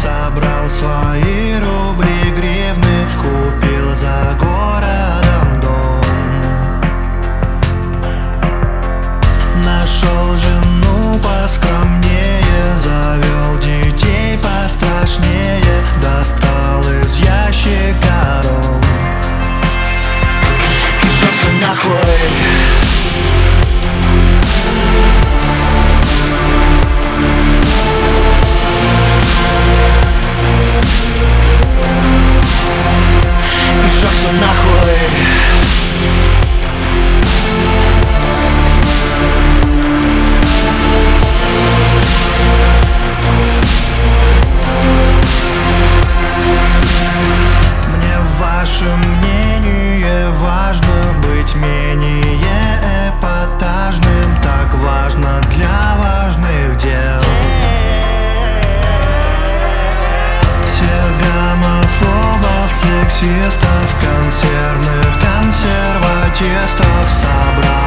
Собрал свои рубли, гривны, купил за городом дом. Нашел жену поскромнее, завел детей пострашнее, достал из ящика ром. И шелся нахуй. Ваше мнение важно, быть менее эпатажным так важно для важных дел. Всех гомофобов, сексистов, консервных консерватистов собрал